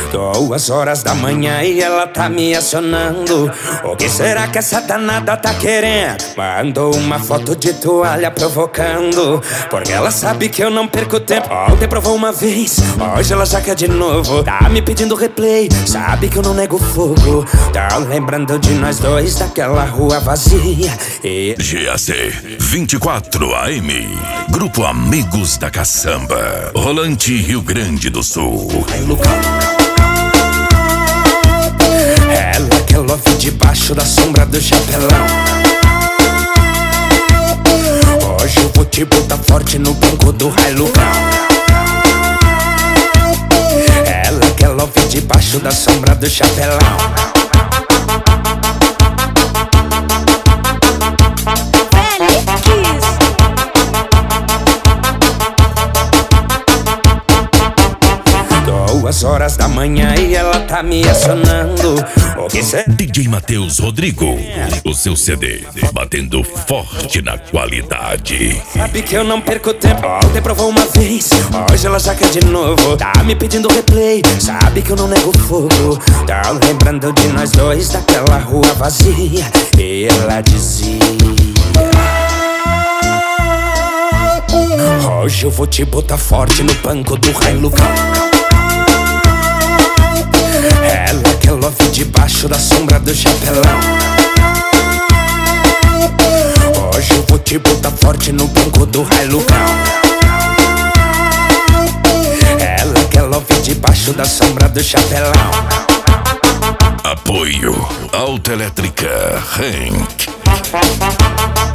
2 horas da manhã e ela tá me acionando. O que será que essa danada tá querendo? Mandou uma foto de toalha provocando, porque ela sabe que eu não perco tempo. Ontem provou uma vez, hoje ela já quer de novo. Tá me pedindo replay, sabe que eu não nego fogo. Tá lembrando de nós dois daquela rua vazia e... GAC 24 AM, Grupo Amigos da Caçamba, Rolante, Rio Grande do Sul. Ela quer love debaixo da sombra do chapelão. Hoje eu vou te botar forte no banco do Hilux. Ela quer love debaixo da sombra do chapelão. 2 horas da manhã e ela tá me acionando. O que cê... DJ Matheus Rodrigo, o seu CD batendo forte na qualidade. Sabe que eu não perco tempo. Ontem provou uma vez, hoje ela já quer de novo. Tá me pedindo replay, sabe que eu não nego fogo. Tá lembrando de nós dois daquela rua vazia e ela dizia: hoje eu vou te botar forte no banco do Hilux. Ela quer love debaixo da sombra do chapelão. Hoje eu vou te botar forte no banco do Hilux. Ela quer love debaixo da sombra do chapelão. Apoio Autoelétrica Henk.